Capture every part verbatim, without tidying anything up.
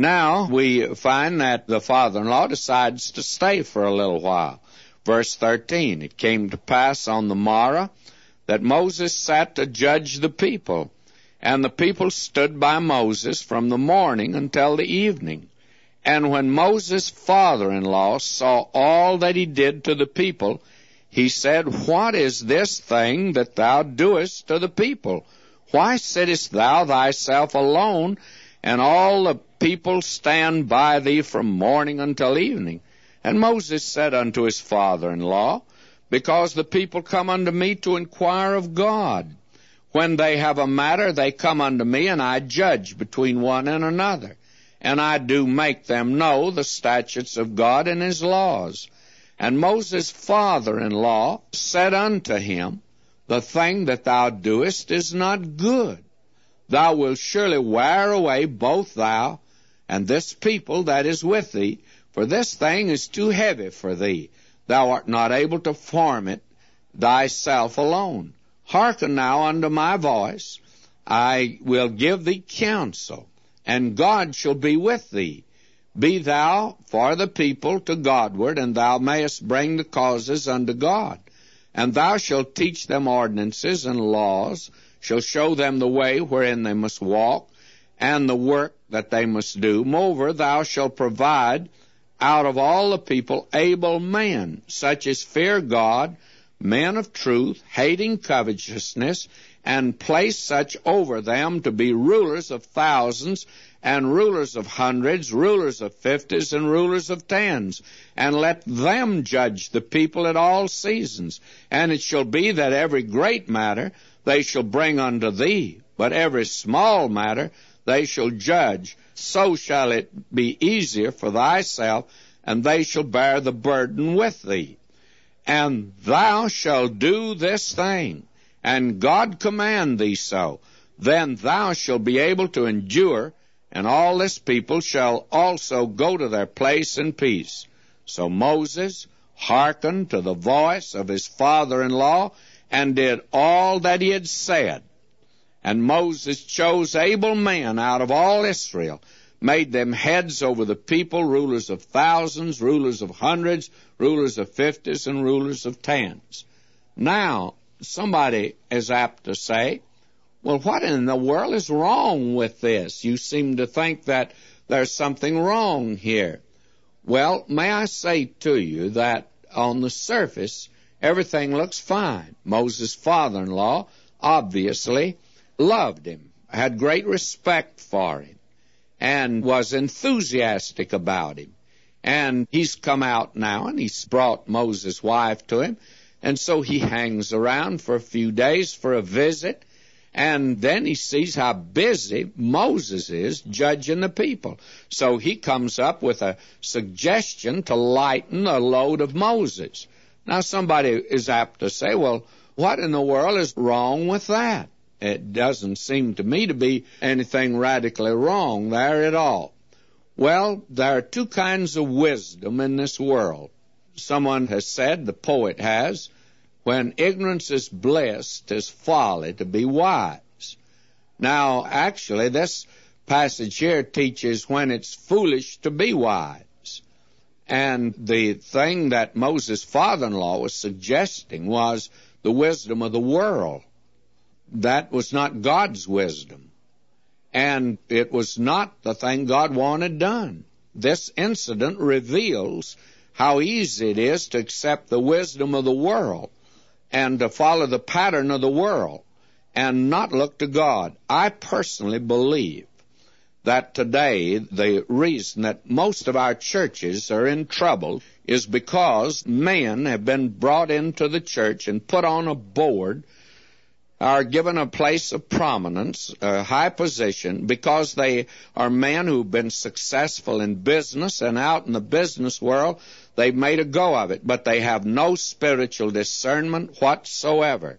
Now we find that the father-in-law decides to stay for a little while. Verse thirteen, it came to pass on the morrow that Moses sat to judge the people, and the people stood by Moses from the morning until the evening. And when Moses' father-in-law saw all that he did to the people, he said, What is this thing that thou doest to the people? Why sittest thou thyself alone, and all the people stand by thee from morning until evening? And Moses said unto his father-in-law, Because the people come unto me to inquire of God. When they have a matter, they come unto me, and I judge between one and another. And I do make them know the statutes of God and his laws. And Moses' father-in-law said unto him, The thing that thou doest is not good. Thou wilt surely wear away both thou and this people that is with thee, for this thing is too heavy for thee. Thou art not able to form it thyself alone. Hearken now unto my voice. I will give thee counsel, and God shall be with thee. Be thou for the people to Godward, and thou mayest bring the causes unto God. And thou shalt teach them ordinances and laws, shall show them the way wherein they must walk, and the work that they must do. Moreover, thou shalt provide out of all the people able men, such as fear God, men of truth, hating covetousness, and place such over them to be rulers of thousands, and rulers of hundreds, rulers of fifties, and rulers of tens. And let them judge the people at all seasons. And it shall be that every great matter they shall bring unto thee, but every small matter they shall judge. So shall it be easier for thyself, and they shall bear the burden with thee. And thou shalt do this thing, and God command thee so. Then thou shalt be able to endure, and all this people shall also go to their place in peace. So Moses hearkened to the voice of his father-in-law, and did all that he had said. And Moses chose able men out of all Israel, made them heads over the people, rulers of thousands, rulers of hundreds, rulers of fifties, and rulers of tens. Now, somebody is apt to say, well, what in the world is wrong with this? You seem to think that there's something wrong here. Well, may I say to you that on the surface, everything looks fine. Moses' father-in-law obviously loved him, had great respect for him, and was enthusiastic about him. And he's come out now, and he's brought Moses' wife to him, and so he hangs around for a few days for a visit, and then he sees how busy Moses is judging the people. So he comes up with a suggestion to lighten the load of Moses. Now somebody is apt to say, well, what in the world is wrong with that? It doesn't seem to me to be anything radically wrong there at all. Well, there are two kinds of wisdom in this world. Someone has said, the poet has, when ignorance is bliss, 'tis folly to be wise. Now, actually, this passage here teaches when it's foolish to be wise. And the thing that Moses' father-in-law was suggesting was the wisdom of the world. That was not God's wisdom. And it was not the thing God wanted done. This incident reveals how easy it is to accept the wisdom of the world and to follow the pattern of the world and not look to God. I personally believe that today the reason that most of our churches are in trouble is because men have been brought into the church and put on a board, are given a place of prominence, a high position, because they are men who've been successful in business, and out in the business world they've made a go of it, but they have no spiritual discernment whatsoever.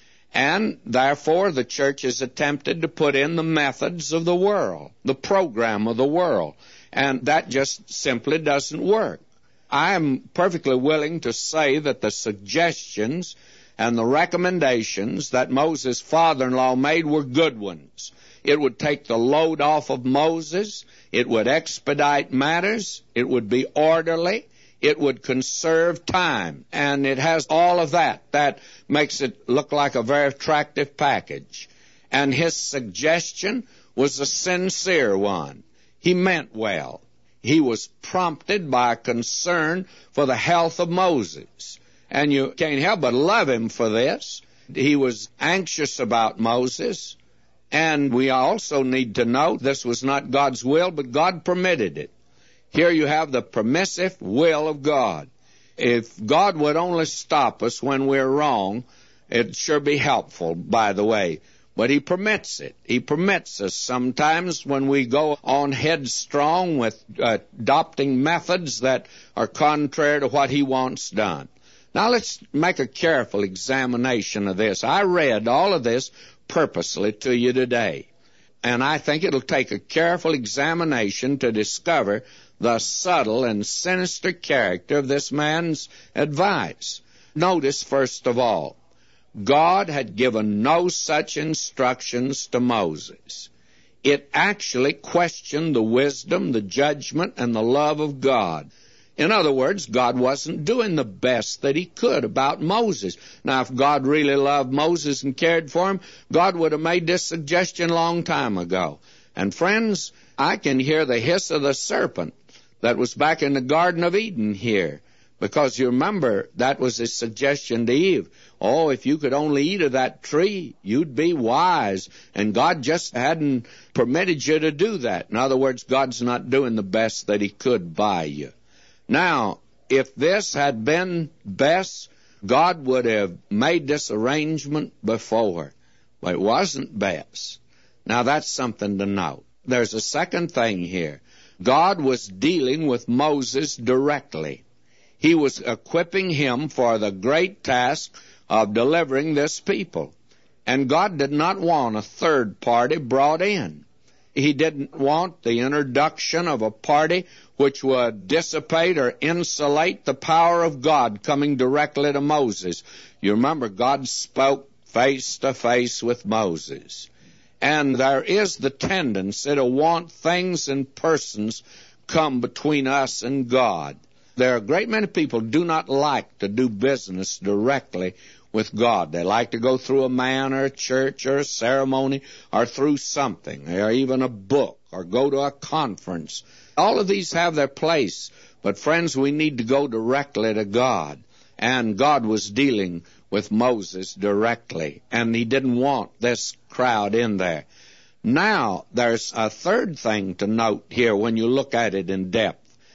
And therefore the church has attempted to put in the methods of the world, the program of the world, and that just simply doesn't work. I am perfectly willing to say that the suggestions and the recommendations that Moses' father-in-law made were good ones. It would take the load off of Moses. It would expedite matters. It would be orderly. It would conserve time. And it has all of that. That makes it look like a very attractive package. And his suggestion was a sincere one. He meant well. He was prompted by a concern for the health of Moses. And you can't help but love him for this. He was anxious about Moses. And we also need to know this was not God's will, but God permitted it. Here you have the permissive will of God. If God would only stop us when we're wrong, it'd sure be helpful, by the way. But he permits it. He permits us sometimes when we go on headstrong with uh, adopting methods that are contrary to what he wants done. Now let's make a careful examination of this. I read all of this purposely to you today. And I think it'll take a careful examination to discover the subtle and sinister character of this man's advice. Notice, first of all, God had given no such instructions to Moses. It actually questioned the wisdom, the judgment, and the love of God. In other words, God wasn't doing the best that he could about Moses. Now, if God really loved Moses and cared for him, God would have made this suggestion a long time ago. And friends, I can hear the hiss of the serpent that was back in the Garden of Eden here. Because you remember, that was his suggestion to Eve. Oh, if you could only eat of that tree, you'd be wise. And God just hadn't permitted you to do that. In other words, God's not doing the best that he could by you. Now, if this had been best, God would have made this arrangement before. But it wasn't best. Now, that's something to note. There's a second thing here. God was dealing with Moses directly. He was equipping him for the great task of delivering this people. And God did not want a third party brought in. He didn't want the introduction of a party which would dissipate or insulate the power of God coming directly to Moses. You remember, God spoke face to face with Moses. And there is the tendency to want things and persons come between us and God. There are a great many people who do not like to do business directly with God. They like to go through a man or a church or a ceremony or through something, or even a book, or go to a conference. All of these have their place, but friends, we need to go directly to God. And God was dealing with Moses directly, and he didn't want this crowd in there. Now, there's a third thing to note here when you look at it in depth.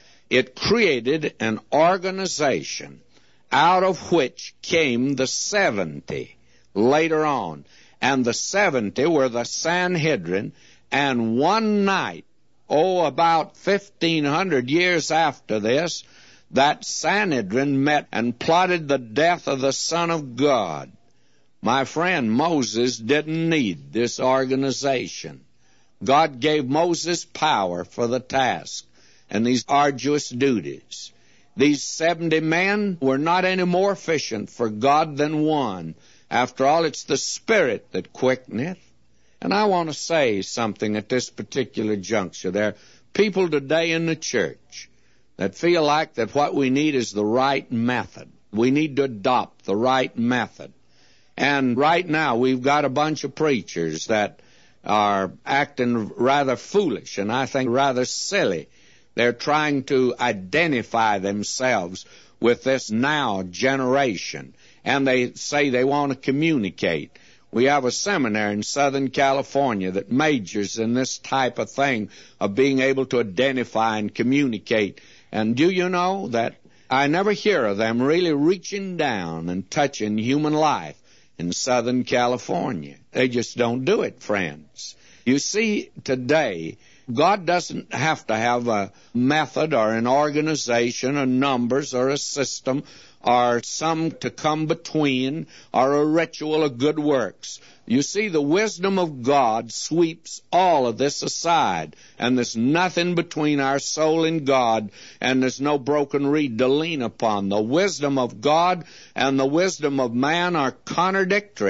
It created an organization out of which came the seventy later on. And the seventy were the Sanhedrin, and one night, oh, about fifteen hundred years after this, that Sanhedrin met and plotted the death of the Son of God. My friend, Moses didn't need this organization. God gave Moses power for the task and these arduous duties. These seventy men were not any more efficient for God than one. After all, it's the Spirit that quickeneth. And I want to say something at this particular juncture. There are people today in the church that feel like that what we need is the right method. We need to adopt the right method. And right now we've got a bunch of preachers that are acting rather foolish and I think rather silly. They're trying to identify themselves with this now generation, and they say they want to communicate. We have a seminary in Southern California that majors in this type of thing of being able to identify and communicate. And do you know that I never hear of them really reaching down and touching human life in Southern California. They just don't do it, friends. You see, today, God doesn't have to have a method or an organization or numbers or a system or some to come between or a ritual of good works. You see, the wisdom of God sweeps all of this aside, and there's nothing between our soul and God, and there's no broken reed to lean upon. The wisdom of God and the wisdom of man are contradictory.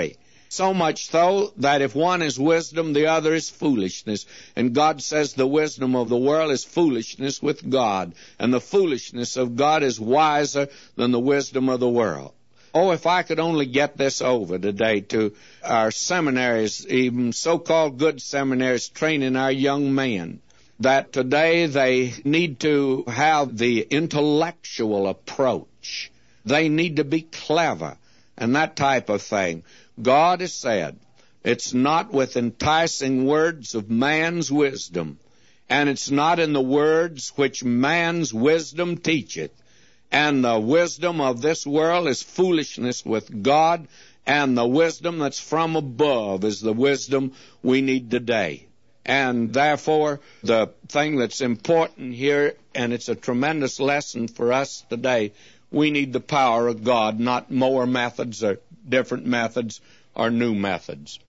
So much so that if one is wisdom, the other is foolishness. And God says the wisdom of the world is foolishness with God, and the foolishness of God is wiser than the wisdom of the world. Oh, if I could only get this over today to our seminaries, even so-called good seminaries, training our young men, that today they need to have the intellectual approach. They need to be clever and that type of thing. God has said, it's not with enticing words of man's wisdom, and it's not in the words which man's wisdom teacheth. And the wisdom of this world is foolishness with God, and the wisdom that's from above is the wisdom we need today. And therefore, the thing that's important here, and it's a tremendous lesson for us today, we need the power of God, not more methods or different methods or new methods.